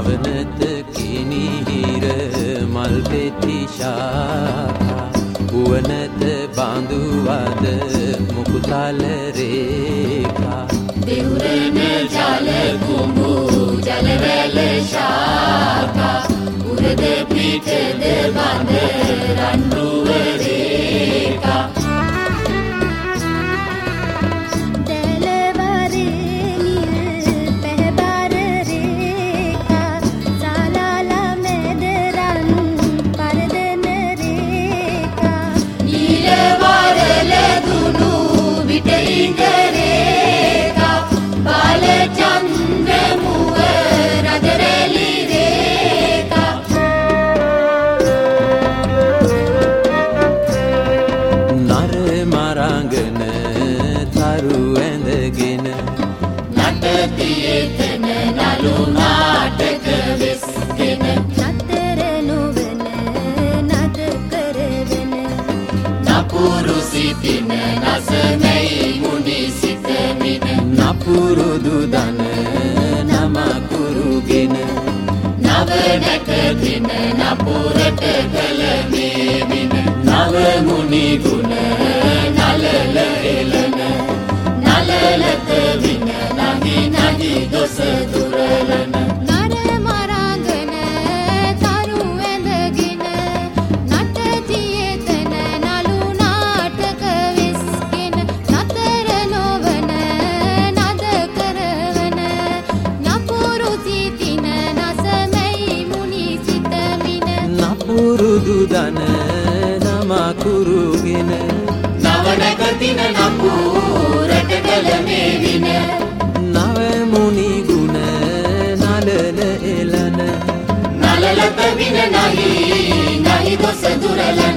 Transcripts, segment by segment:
නවනත කිනිහිර මල් පෙති ශාඛා පුවනත බඳුවද මුකුතල රේඛා දෙවුරන ජල කුඹු ජල වැල ශාඛා උරද පිටද බඳ රන්රුව රේඛා නටතියෙතන නලු නාටක වෙස්ගෙන නතර නොවන නද කරවන නපුරු සිතින නසමැයි මුනි සිතමින නපුරුදු දන නමකුරුගෙන නව නැකදින නපුරට කළ මේමින නව මුනි ගුණ නලල එලන නලලත වින නහි නහි දොස දුරලන නර මරාගෙන තරු ඇඳගෙන නටතියෙතන නලු නාටක වෙස්ගෙන නතර නොවන නද කරවන නපුරු සිතින නසමැයි මුනි සිතමින නපුරුදු දන නමකුරුගෙන නවනකතින නපුරට කළ මේවින නව මුනි ගුණ නලල එලන නලලත වින නහි නහි දොස දුරලන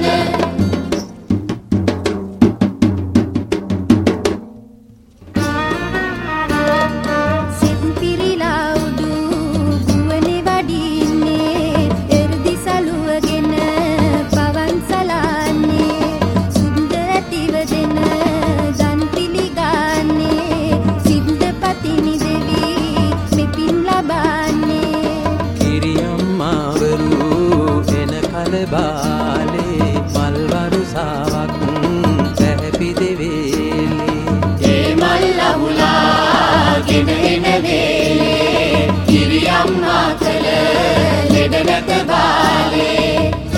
බාලේ මල්වරු සාවක් පැහැපි දෙවේලේ ඒ මල් අහුලාගෙන එන වේලේ කිරියම්මා කළ ලෙඩ නැත බාලේ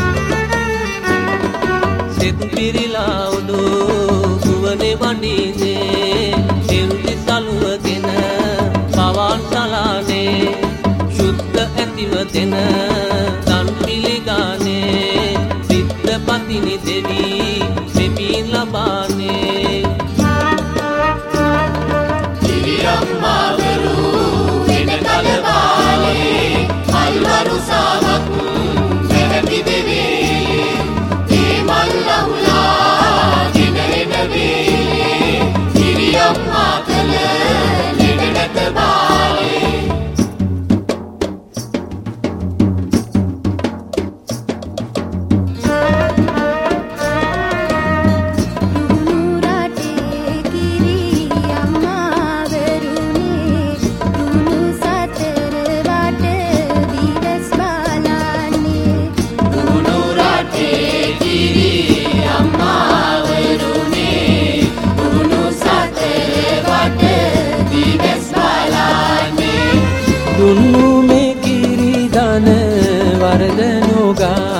සිත් පිරිලා උඩු සුවනේ වඩිනේ එල්ලි සලුවගෙන පවන් සලානේ සුද්ධ ඇතිව දෙන පතිනි දෙවි මෙපින් ලබානේ කිරියම්මාවරු එන කලබාලේ මල්වරු සාවක් පැහැපි දෙවේ ඒ මල් අහුලාගෙන එන වේලේ කිරියම්මා කළ ලෙඩ නැත බාලේ දුන්නු මේ කිරි දන වරද නොගා